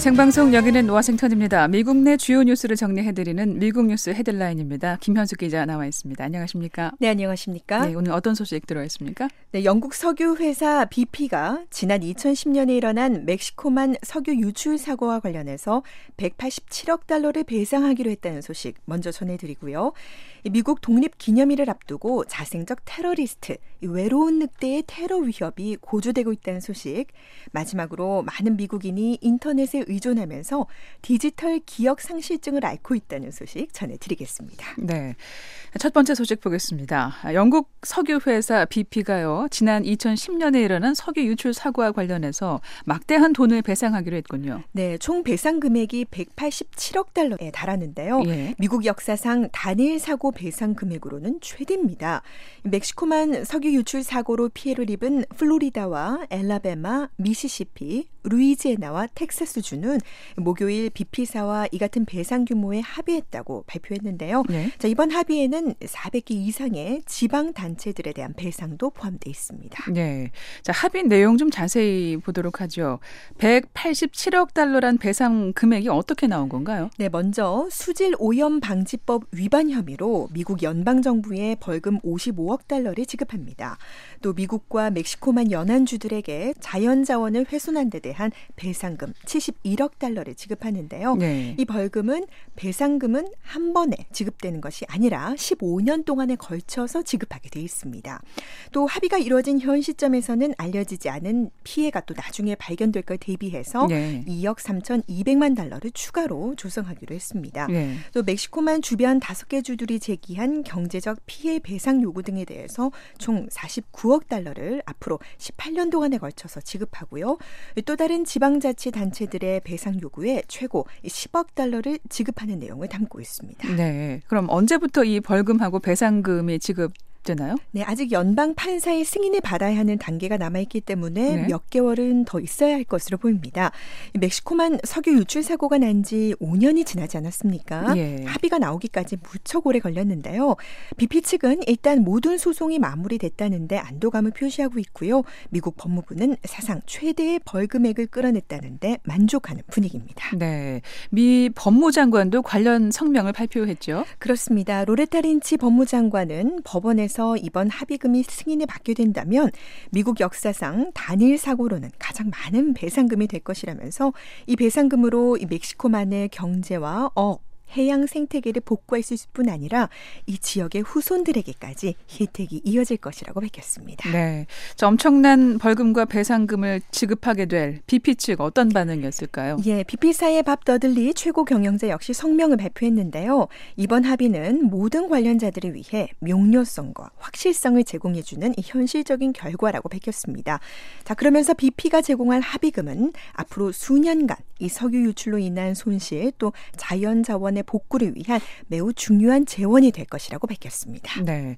생방송 여기는 워싱턴입니다. 미국 내 주요 뉴스를 정리해드리는 미국 뉴스 헤드라인입니다. 김현숙 기자 나와 있습니다. 안녕하십니까? 네, 안녕하십니까? 네, 오늘 어떤 소식 들어와 있습니까? 네, 영국 석유 회사 BP가 지난 2010년에 일어난 멕시코만 석유 유출 사고와 관련해서 187억 달러를 배상하기로 했다는 소식 먼저 전해드리고요. 미국 독립기념일을 앞두고 자생적 테러리스트, 외로운 늑대의 테러 위협이 고조되고 있다는 소식, 마지막으로 많은 미국인이 인터넷에 의존하면서 디지털 기억 상실증을 앓고 있다는 소식 전해드리겠습니다. 네, 첫 번째 소식 보겠습니다. 영국 석유 회사 BP가요, 지난 2010년에 일어난 석유 유출 사고와 관련해서 막대한 돈을 배상하기로 했군요. 네, 총 배상 금액이 187억 달러에 달하는데요. 예. 미국 역사상 단일 사고 배상 금액으로는 최대입니다. 멕시코만 석유 유출 사고로 피해를 입은 플로리다와 엘라베마, 미시시피, 루이지애나와 텍사스주는 목요일 BP사와 이 같은 배상 규모에 합의했다고 발표했는데요. 네. 자, 이번 합의에는 400개 이상의 지방 단체들에 대한 배상도 포함되어 있습니다. 네, 자, 합의 내용 좀 자세히 보도록 하죠. 187억 달러란 배상 금액이 어떻게 나온 건가요? 네, 먼저 수질 오염 방지법 위반 혐의로 미국 연방정부에 벌금 55억 달러를 지급합니다. 또 미국과 멕시코만 연안주들에게 자연자원을 훼손한 데 대한 배상금 71억 달러를 지급하는데요. 네. 이 벌금은 배상금은 한 번에 지급되는 것이 아니라 15년 동안에 걸쳐서 지급하게 돼 있습니다. 또 합의가 이루어진 현 시점에서는 알려지지 않은 피해가 또 나중에 발견될 걸 대비해서 네. 2억 3,200만 달러를 추가로 조성하기로 했습니다. 네. 또 멕시코만 주변 5개 주들이 제기한 경제적 피해 배상 요구 등에 대해서 총 49억 달러를 앞으로 18년 동안에 걸쳐서 지급하고요. 또 다른 지방자치단체들의 배상 요구에 최고 10억 달러를 지급하는 내용을 담고 있습니다. 네, 그럼 언제부터 이 벌금하고 배상금이 지급되나요? 네, 아직 연방 판사의 승인을 받아야 하는 단계가 남아있기 때문에 네. 몇 개월은 더 있어야 할 것으로 보입니다. 멕시코만 석유 유출 사고가 난 지 5년이 지나지 않았습니까? 예. 합의가 나오기까지 무척 오래 걸렸는데요. BP 측은 일단 모든 소송이 마무리됐다는데 안도감을 표시하고 있고요. 미국 법무부는 사상 최대의 벌금액을 끌어냈다는데 만족하는 분위기입니다. 네, 미 법무장관도 관련 성명을 발표했죠. 그렇습니다. 로레타 린치 법무장관은 법원에서 이번 합의금이 승인을 받게 된다면 미국 역사상 단일 사고로는 가장 많은 배상금이 될 것이라면서 이 배상금으로 이 멕시코만의 경제와 해양 생태계를 복구할 수 있을 뿐 아니라 이 지역의 후손들에게까지 혜택이 이어질 것이라고 밝혔습니다. 네, 저 엄청난 벌금과 배상금을 지급하게 될 BP 측 어떤 반응이었을까요? 예, BP사의 밥 더들리 최고 경영자 역시 성명을 발표했는데요. 이번 합의는 모든 관련자들을 위해 명료성과 확실성을 제공해주는 이 현실적인 결과라고 밝혔습니다. 자, 그러면서 BP가 제공할 합의금은 앞으로 수년간 이 석유 유출로 인한 손실 또 자연자원의 복구를 위한 매우 중요한 재원이 될 것이라고 밝혔습니다. 네,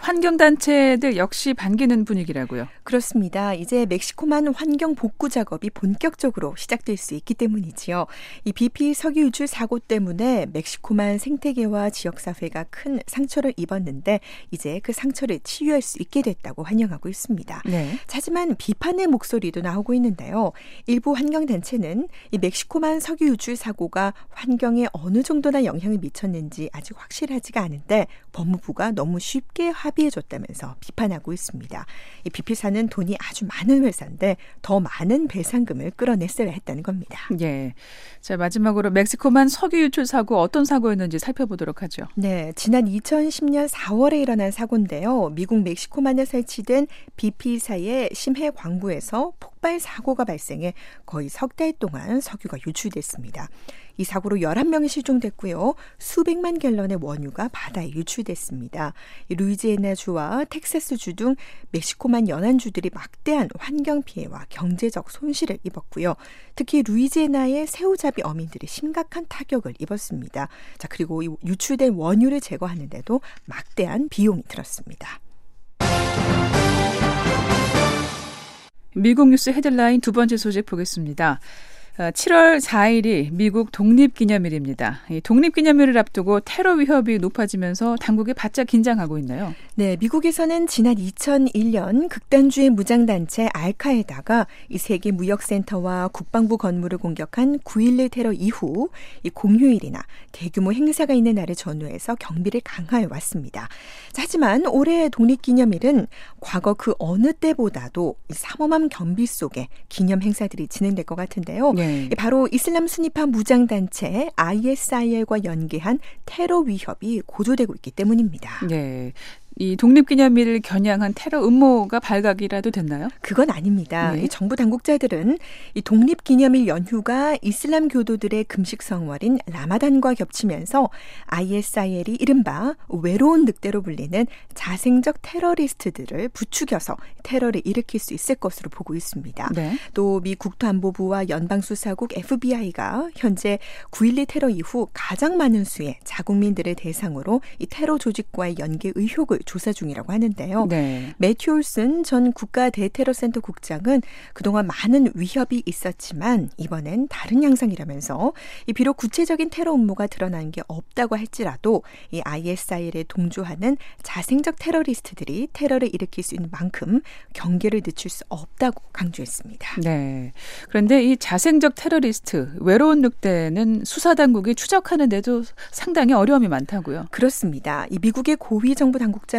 환경단체들 역시 반기는 분위기라고요. 그렇습니다. 이제 멕시코만 환경 복구 작업이 본격적으로 시작될 수 있기 때문이지요. 이 BP 석유 유출 사고 때문에 멕시코만 생태계와 지역사회가 큰 상처를 입었는데 이제 그 상처를 치유할 수 있게 됐다고 환영하고 있습니다. 네. 하지만 비판의 목소리도 나오고 있는데요. 일부 환경단체는 이 멕시코만 석유 유출 사고가 환경에 어느 정도나 영향을 미쳤는지 아직 확실하지가 않은데 법무부가 너무 쉽게 합의해줬다면서 비판하고 있습니다. 이 BP사는 돈이 아주 많은 회사인데 더 많은 배상금을 끌어냈어야 했다는 겁니다. 예. 자, 마지막으로 멕시코만 석유 유출 사고 어떤 사고였는지 살펴보도록 하죠. 네, 지난 2010년 4월에 일어난 사고인데요. 미국 멕시코만에 설치된 BP사의 심해 광부에서 폭발 사고가 발생해 거의 석 달 동안 석유가 유출됐습니다. 이 사고로 11명이 실종됐고요. 수백만 갤런의 원유가 바다에 유출됐습니다. 루이지애나주와 텍사스주 등 멕시코만 연안주들이 막대한 환경 피해와 경제적 손실을 입었고요. 특히 루이지애나의 새우잡이 어민들이 심각한 타격을 입었습니다. 자, 그리고 이 유출된 원유를 제거하는데도 막대한 비용이 들었습니다. 미국 뉴스 헤드라인 두 번째 소식 보겠습니다. 7월 4일이 미국 독립기념일입니다. 이 독립기념일을 앞두고 테러 위협이 높아지면서 당국이 바짝 긴장하고 있나요? 네, 미국에서는 지난 2001년 극단주의 무장단체 알카에다가 이 세계 무역센터와 국방부 건물을 공격한 9.11 테러 이후 이 공휴일이나 대규모 행사가 있는 날을 전후해서 경비를 강화해 왔습니다. 하지만 올해 독립기념일은 과거 그 어느 때보다도 이 삼엄한 경비 속에 기념 행사들이 진행될 것 같은데요. 네. 바로 이슬람 순위파 무장단체 ISIL과 연계한 테러 위협이 고조되고 있기 때문입니다. 네. 이 독립기념일을 겨냥한 테러 음모가 발각이라도 됐나요? 그건 아닙니다. 네. 이 정부 당국자들은 이 독립기념일 연휴가 이슬람 교도들의 금식 성월인 라마단과 겹치면서 ISIL이 이른바 외로운 늑대로 불리는 자생적 테러리스트들을 부추겨서 테러를 일으킬 수 있을 것으로 보고 있습니다. 네. 또 미 국토안보부와 연방수사국 FBI가 현재 9.12 테러 이후 가장 많은 수의 자국민들을 대상으로 이 테러 조직과의 연계 의혹을 조사 중이라고 하는데요. 네. 매튜 올슨 전 국가 대테러센터 국장은 그동안 많은 위협이 있었지만 이번엔 다른 양상이라면서 비록 구체적인 테러 음모가 드러난 게 없다고 할지라도 이 ISIL에 동조하는 자생적 테러리스트들이 테러를 일으킬 수 있는 만큼 경계를 늦출 수 없다고 강조했습니다. 네. 그런데 이 자생적 테러리스트, 외로운 늑대는 수사당국이 추적하는데도 상당히 어려움이 많다고요. 그렇습니다. 이 미국의 고위 정부 당국자는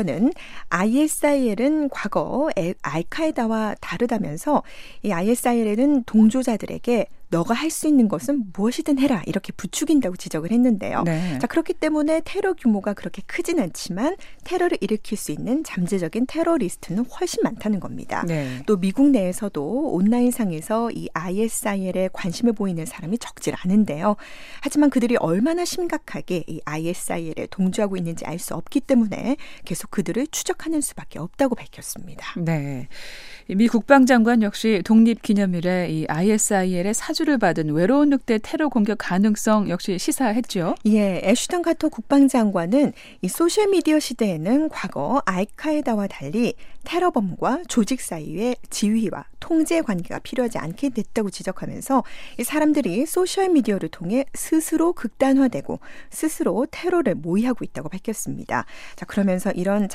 ISIL은 과거 알카에다와 다르다면서 이 ISIL에는 동조자들에게 너가 할 수 있는 것은 무엇이든 해라 이렇게 부추긴다고 지적을 했는데요. 네. 그렇기 때문에 테러 규모가 그렇게 크진 않지만 테러를 일으킬 수 있는 잠재적인 테러리스트는 훨씬 많다는 겁니다. 네. 또 미국 내에서도 온라인상에서 이 ISIL에 관심을 보이는 사람이 적질 않은데요. 하지만 그들이 얼마나 심각하게 이 ISIL에 동조하고 있는지 알 수 없기 때문에 계속 그들을 추적하는 수밖에 없다고 밝혔습니다. 네. 미 국방장관 역시 독립기념일에 이 ISIL의 사주를 받은 외로운 늑대 테러 공격 가능성 역시 시사했죠. 예, 애슈턴 카터 국방장관은 이 소셜미디어 시대에는 과거 알카에다와 달리 테러범과 조직 사이에 지휘와 통제 관계가 필요하지 않게 됐다고 지적하면서 이 사람들이 소셜미디어를 통해 스스로 극단화되고 스스로 테러를 모의하고 있다고 밝혔습니다. 그러면서 이런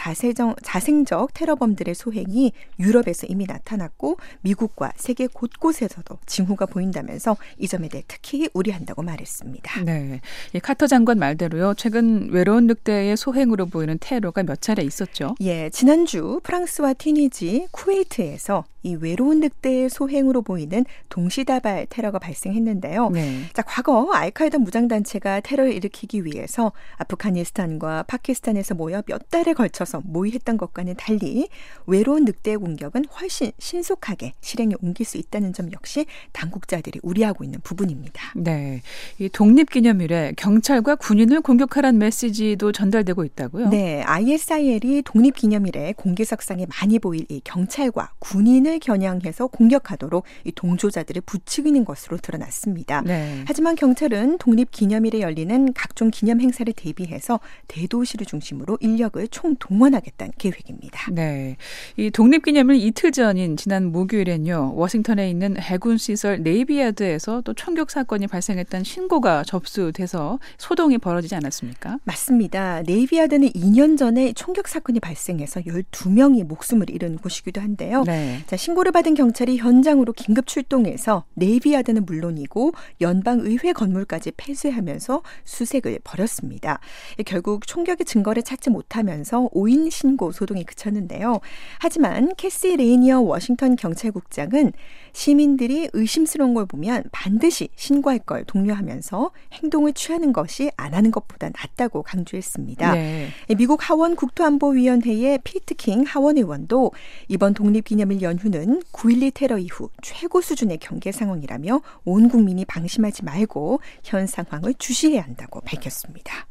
자생적 테러범들의 소행이 유럽에서 이미 나타났고 미국과 세계 곳곳에서도 징후가 보인다면서 이 점에 대해 특히 우려한다고 말했습니다. 네, 이 카터 장관 말대로요. 최근 외로운 늑대의 소행으로 보이는 테러가 몇 차례 있었죠. 예, 지난주 프랑스와 튀니지, 쿠웨이트에서 이 외로운 늑대의 소행으로 보이는 동시다발 테러가 발생했는데요. 네. 과거 알카에다 무장단체가 테러를 일으키기 위해서 아프가니스탄과 파키스탄에서 모여 몇 달에 걸쳐서 모의했던 것과는 달리 외로운 늑대의 공격은 훨씬 신속하게 실행에 옮길 수 있다는 점 역시 당국자들이 우려하고 있는 부분입니다. 네, 이 독립기념일에 경찰과 군인을 공격하라는 메시지도 전달되고 있다고요? 네, ISIL이 독립기념일에 공개석상에 많이 보일 이 경찰과 군인을 겨냥해서 공격하도록 이 동조자들을 부추기는 것으로 드러났습니다. 네. 하지만 경찰은 독립기념일에 열리는 각종 기념 행사를 대비해서 대도시를 중심으로 인력을 총동원하겠다는 계획입니다. 네, 이 독립기념일 이틀 전인 지난 목요일엔요. 워싱턴에 있는 해군시설 네이비야드에서 또 총격 사건이 발생했다는 신고가 접수돼서 소동이 벌어지지 않았습니까? 맞습니다. 네이비야드는 2년 전에 총격 사건이 발생해서 12명이 목숨을 잃은 곳이기도 한데요. 네. 신고를 받은 경찰이 현장으로 긴급 출동해서 네이비야드는 물론이고 연방의회 건물까지 폐쇄하면서 수색을 벌였습니다. 결국 총격의 증거를 찾지 못하면서 5인 신고 소동이 그쳤는데요. 하지만 캐시 레이니어 워싱턴 경찰국장은 시민들이 의심스러운 걸 보면 반드시 신고할 걸 독려하면서 행동을 취하는 것이 안 하는 것보다 낫다고 강조했습니다. 네. 미국 하원 국토안보위원회의 피트 킹 하원 의원도 이번 독립기념일 연휴는 9.12 테러 이후 최고 수준의 경계 상황이라며 온 국민이 방심하지 말고 현 상황을 주시해야 한다고 밝혔습니다.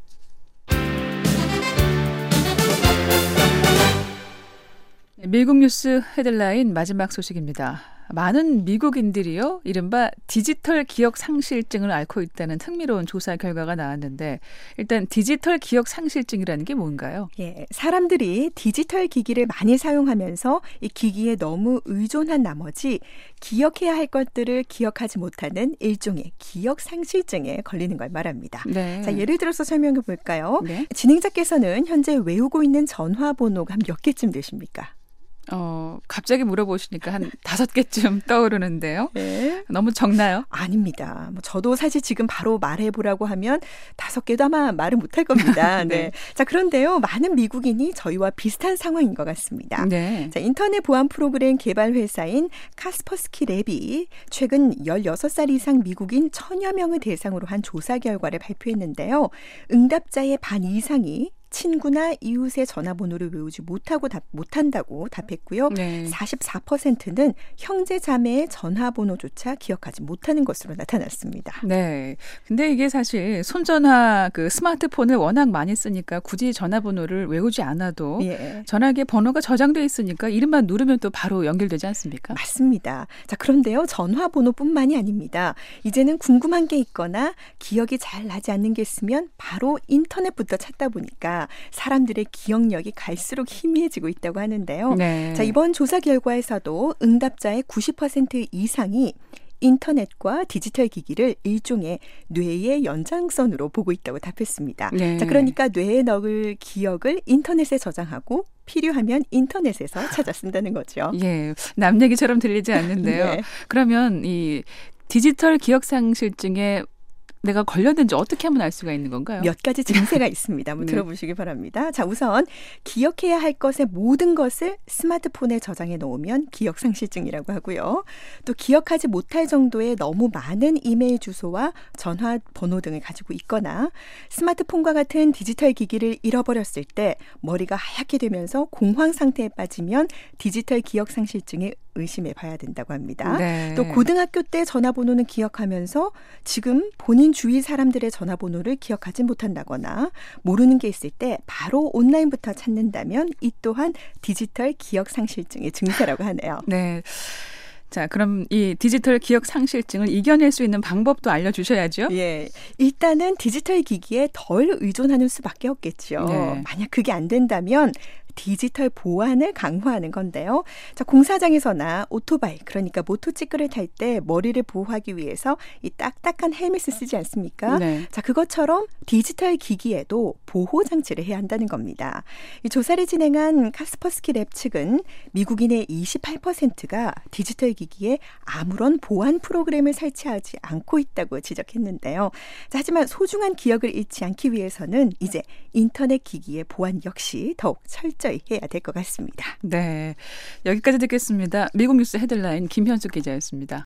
미국 뉴스 헤드라인 마지막 소식입니다. 많은 미국인들이요, 이른바 디지털 기억 상실증을 앓고 있다는 흥미로운 조사 결과가 나왔는데, 일단 디지털 기억 상실증이라는 게 뭔가요? 예, 사람들이 디지털 기기를 많이 사용하면서 이 기기에 너무 의존한 나머지 기억해야 할 것들을 기억하지 못하는 일종의 기억 상실증에 걸리는 걸 말합니다. 네. 자, 예를 들어서 설명해 볼까요? 네. 진행자께서는 현재 외우고 있는 전화번호가 몇 개쯤 되십니까? 갑자기 물어보시니까 한 5개쯤 떠오르는데요. 네. 너무 적나요? 아닙니다. 저도 사실 지금 바로 말해보라고 하면 5개도 아마 말을 못할 겁니다. 네. 자, 그런데요, 많은 미국인이 저희와 비슷한 상황인 것 같습니다. 네. 자, 인터넷 보안 프로그램 개발 회사인 카스퍼스키 랩이 최근 16살 이상 미국인 1000여 명을 대상으로 한 조사 결과를 발표했는데요. 응답자의 반 이상이 친구나 이웃의 전화번호를 외우지 못한다고 답했고요. 네. 44%는 형제 자매의 전화번호조차 기억하지 못하는 것으로 나타났습니다. 네. 근데 이게 사실 손전화 스마트폰을 워낙 많이 쓰니까 굳이 전화번호를 외우지 않아도 예. 전화기에 번호가 저장돼 있으니까 이름만 누르면 또 바로 연결되지 않습니까? 맞습니다. 자, 그런데요, 전화번호뿐만이 아닙니다. 이제는 궁금한 게 있거나 기억이 잘 나지 않는 게 있으면 바로 인터넷부터 찾다 보니까 사람들의 기억력이 갈수록 희미해지고 있다고 하는데요. 네. 자, 이번 조사 결과에서도 응답자의 90% 이상이 인터넷과 디지털 기기를 일종의 뇌의 연장선으로 보고 있다고 답했습니다. 네. 자, 그러니까 뇌에 넣을 기억을 인터넷에 저장하고 필요하면 인터넷에서 찾아 쓴다는 거죠. 예, 남 얘기처럼 들리지 않는데요. 네. 그러면 이 디지털 기억 상실증에 내가 걸렸는지 어떻게 하면 알 수가 있는 건가요? 몇 가지 증세가 있습니다. 한번 들어보시기 바랍니다. 자, 우선 기억해야 할 것의 모든 것을 스마트폰에 저장해 놓으면 기억상실증이라고 하고요. 또 기억하지 못할 정도의 너무 많은 이메일 주소와 전화번호 등을 가지고 있거나 스마트폰과 같은 디지털 기기를 잃어버렸을 때 머리가 하얗게 되면서 공황 상태에 빠지면 디지털 기억상실증에 의심해 봐야 된다고 합니다. 네. 또 고등학교 때 전화번호는 기억하면서 지금 본인 주위 사람들의 전화번호를 기억하지 못한다거나 모르는 게 있을 때 바로 온라인부터 찾는다면 이 또한 디지털 기억 상실증의 증세라고 하네요. 네. 자, 그럼 이 디지털 기억 상실증을 이겨낼 수 있는 방법도 알려주셔야죠. 예, 일단은 디지털 기기에 덜 의존하는 수밖에 없겠죠. 네. 만약 그게 안 된다면 디지털 보안을 강화하는 건데요. 자, 공사장에서나 오토바이, 그러니까 모토치클을 탈 때 머리를 보호하기 위해서 이 딱딱한 헬멧을 쓰지 않습니까? 네. 자, 그것처럼 디지털 기기에도 보호 장치를 해야 한다는 겁니다. 이 조사를 진행한 카스퍼스키 랩 측은 미국인의 28%가 디지털 기기에 아무런 보안 프로그램을 설치하지 않고 있다고 지적했는데요. 자, 하지만 소중한 기억을 잃지 않기 위해서는 이제 인터넷 기기의 보안 역시 더욱 철저히 해야 될 것 같습니다. 네, 여기까지 듣겠습니다. 미국 뉴스 헤드라인 김현숙 기자였습니다.